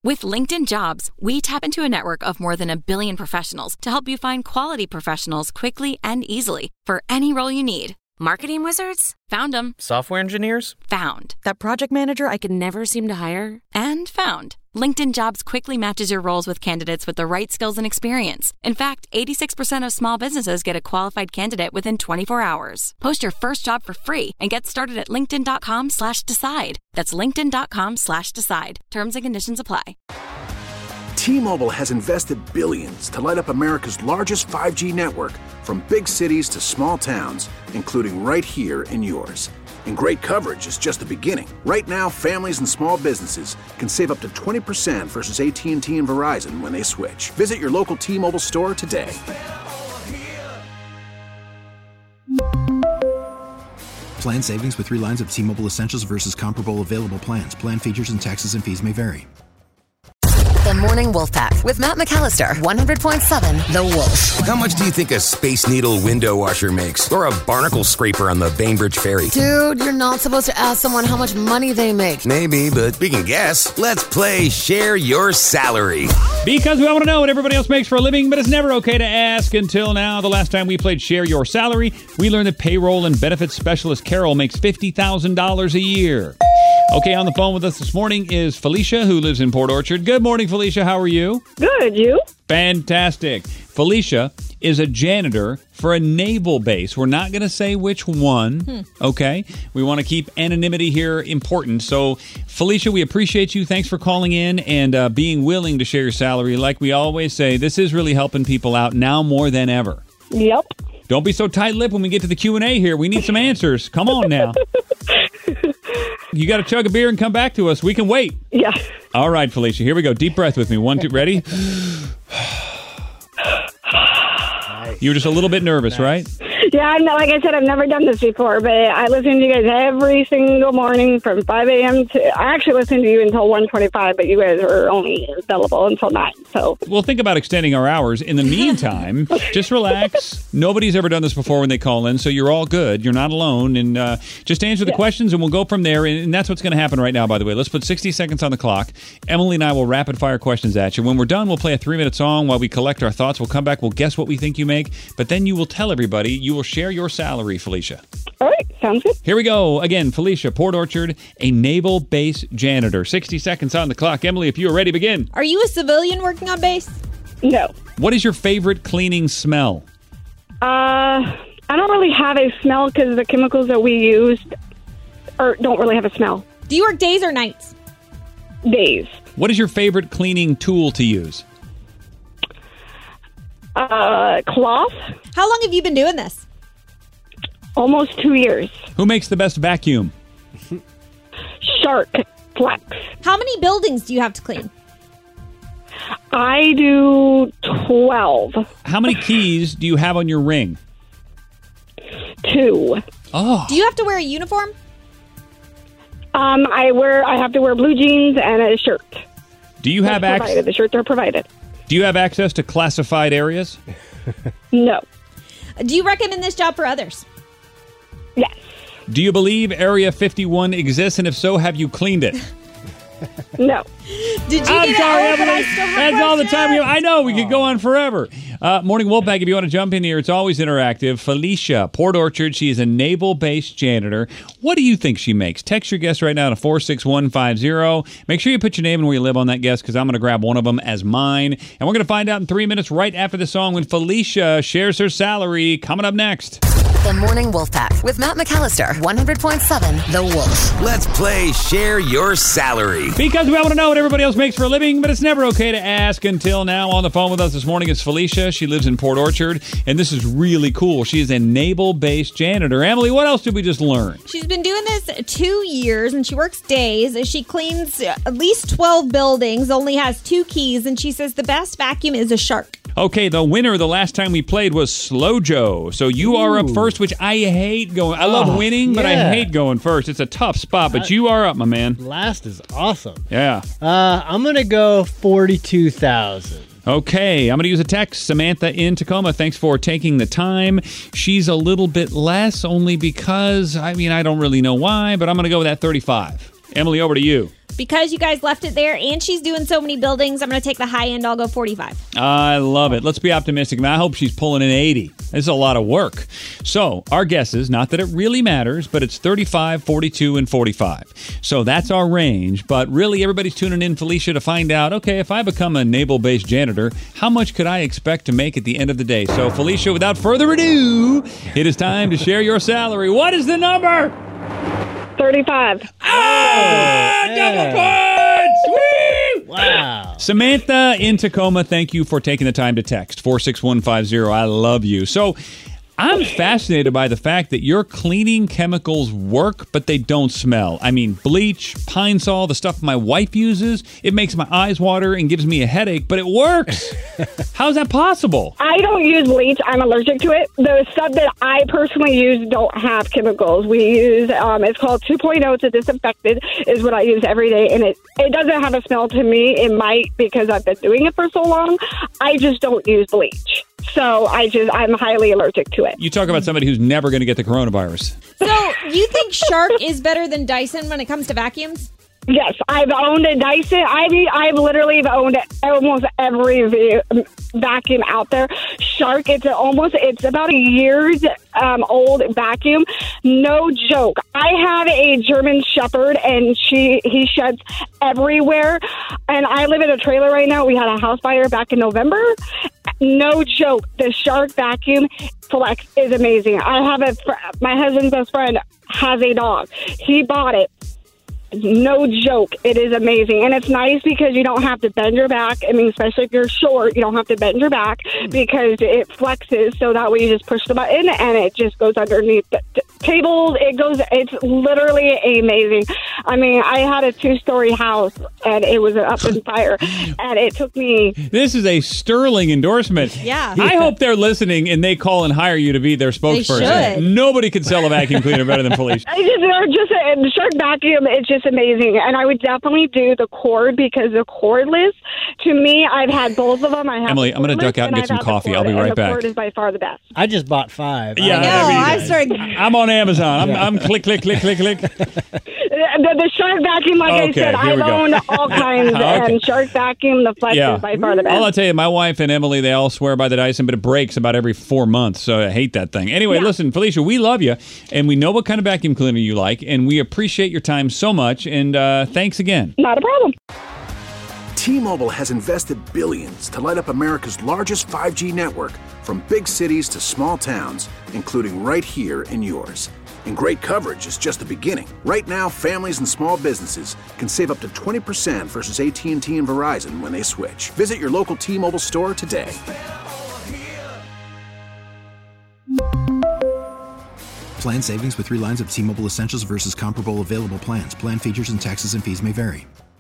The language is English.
With LinkedIn Jobs, we tap into a network of more than 1 billion professionals to help you find quality professionals quickly and easily for any role you need. Marketing wizards? Found them. Software engineers? Found. That project manager I could never seem to hire? And found. LinkedIn Jobs quickly matches your roles with candidates with the right skills and experience. In fact, 86% of small businesses get a qualified candidate within 24 hours. Post your first job for free and get started at linkedin.com/decide. That's linkedin.com/decide. Terms and conditions apply. T-Mobile has invested billions to light up America's largest 5G network, from big cities to small towns, including right here in yours. And great coverage is just the beginning. Right now, families and small businesses can save up to 20% versus AT&T and Verizon when they switch. Visit your local T-Mobile store today. Plan savings with 3 lines of T-Mobile Essentials versus comparable available plans. Plan features and taxes and fees may vary. The Morning Wolf Pack with Matt McAllister, 100.7 The Wolf. How much do you think a Space Needle window washer makes? Or a barnacle scraper on the Bainbridge Ferry? Dude, you're not supposed to ask someone how much money they make. Maybe, but we can guess. Let's play Share Your Salary. Because we all want to know what everybody else makes for a living, but it's never okay to ask. Until now, the last time we played Share Your Salary, we learned that payroll and benefits specialist Carol makes $50,000 a year. Okay, on the phone with us this morning is Felicia, who lives in Port Orchard. Good morning, Felicia. How are you? Good, you? Fantastic. Felicia is a janitor for a naval base. We're not going to say which one, okay? We want to keep anonymity here important. So, Felicia, we appreciate you. Thanks for calling in and being willing to share your salary. Like we always say, this is really helping people out now more than ever. Yep. Don't be so tight-lipped when we get to the Q&A here. We need some answers. Come on now. You got to chug a beer and come back to us. We can wait. Yeah. All right, Felicia. Here we go. Deep breath with me. 1, 2, ready? You were just a little bit nervous, right? Yeah, I'm not, like I said, I've never done this before, but I listen to you guys every single morning from 5 a.m. to... I actually listen to you until 1:25, but you guys are only available until 9, so... Well, think about extending our hours. In the meantime, just relax. Nobody's ever done this before when they call in, so you're all good. You're not alone. And just answer the questions, and we'll go from there. And that's what's going to happen right now, by the way. Let's put 60 seconds on the clock. Emily and I will rapid-fire questions at you. When we're done, we'll play a 3-minute song while we collect our thoughts. We'll come back. We'll guess what we think you make. But then you will tell everybody. You will share your salary, Felicia. All right. Sounds good. Here we go. Again, Felicia, Port Orchard, a naval base janitor. 60 seconds on the clock. Emily, if you are ready, begin. Are you a civilian working on base? No. What is your favorite cleaning smell? I don't really have a smell because the chemicals that we use don't really have a smell. Do you work days or nights? Days. What is your favorite cleaning tool to use? Cloth. How long have you been doing this? Almost 2 years. Who makes the best vacuum? Shark Flex. How many buildings do you have to clean? I do 12. How many keys do you have on your ring? 2. Oh. Do you have to wear a uniform? I have to wear blue jeans and a shirt. Do you have access? The shirts are provided. Do you have access to classified areas? No. Do you recommend this job for others? Yes. Do you believe Area 51 exists, and if so, have you cleaned it? No. Did you I'm get sorry, it? Emily. That's all the time we have. I know, we could go on forever. Morning Wolfpack, if you want to jump in here, it's always interactive. Felicia, Port Orchard, she is a naval-based janitor. What do you think she makes? Text your guess right now to 46150. Make sure you put your name and where you live on that guess, because I'm going to grab one of them as mine. And we're going to find out in 3 minutes right after the song when Felicia shares her salary. Coming up next. The Morning Wolf Pack with Matt McAllister, 100.7 The Wolf. Let's play Share Your Salary. Because we all want to know what everybody else makes for a living, but it's never okay to ask. Until now, on the phone with us this morning is Felicia. She lives in Port Orchard, and this is really cool. She is a naval-based janitor. Emily, what else did we just learn? She's been doing this 2 years, and she works days. She cleans at least 12 buildings, only has 2 keys, and she says the best vacuum is a shark. Okay, the winner the last time we played was Slow Joe. So you are up first, which I hate going. I love winning, but I hate going first. It's a tough spot, but you are up, my man. Last is awesome. Yeah. I'm going to go 42,000. Okay, I'm going to use a text. Samantha in Tacoma, thanks for taking the time. She's a little bit less, only because, I don't really know why, but I'm going to go with that 35. Emily, over to you. because you guys left it there and she's doing so many buildings, I'm going to take the high end. I'll go 45. I love it. Let's be optimistic. I hope she's pulling in 80. This is a lot of work. So our guesses, not that it really matters, but it's 35, 42, and 45. So that's our range. But really, everybody's tuning in, Felicia, to find out, okay, if I become a naval-based janitor, how much could I expect to make at the end of the day? So, Felicia, without further ado, it is time to share your salary. What is the number? 35. Double points! Woo! Wow. Samantha in Tacoma, thank you for taking the time to text 46150. I love you. So I'm fascinated by the fact that your cleaning chemicals work, but they don't smell. I mean, bleach, Pine Sol, the stuff my wife uses, it makes my eyes water and gives me a headache, but it works. How is that possible? I don't use bleach. I'm allergic to it. The stuff that I personally use don't have chemicals. We use, it's called 2.0. It's a disinfectant, is what I use every day. And it doesn't have a smell to me. It might because I've been doing it for so long. I just don't use bleach. So I'm highly allergic to it. You talk about somebody who's never going to get the coronavirus. So you think Shark is better than Dyson when it comes to vacuums? Yes, I've owned a Dyson. I've literally owned almost every vacuum out there. Shark, it's about a year's old vacuum. No joke. I have a German Shepherd, and he sheds everywhere. And I live in a trailer right now. We had a house fire back in November. No joke. The Shark vacuum Flex is amazing. I have my husband's best friend has a dog. He bought it. No joke. It is amazing. And it's nice because you don't have to bend your back. I mean, especially if you're short, you don't have to bend your back because it flexes. So that way you just push the button and it just goes underneath the tables. It's literally amazing. I mean, I had a 2-story house and it was up in fire. And it took me... This is a sterling endorsement. Yeah. I hope they're listening and they call and hire you to be their spokesperson. They should. Nobody could sell a vacuum cleaner better than Felicia. The Shark vacuum, it's just amazing. And I would definitely do the cord because the cordless, to me, I've had both of them. Emily, I'm going to duck out and get some coffee. I'll be right back. The cord is by far the best. I just bought 5. Yeah, I'm on Amazon. I'm click. The Shark vacuum, I said, I've owned all kinds. And Shark vacuum, the Flex is by far the best. I'll tell you, my wife and Emily, they all swear by the Dyson, but it breaks about every 4 months. So I hate that thing. Anyway, listen, Felicia, we love you. And we know what kind of vacuum cleaner you like. And we appreciate your time so much. And thanks again. Not a problem. T-Mobile has invested billions to light up America's largest 5G network, from big cities to small towns, including right here in yours. And great coverage is just the beginning. Right now, families and small businesses can save up to 20% versus AT&T and Verizon when they switch. Visit your local T-Mobile store today. Plan savings with 3 lines of T-Mobile Essentials versus comparable available plans. Plan features and taxes and fees may vary.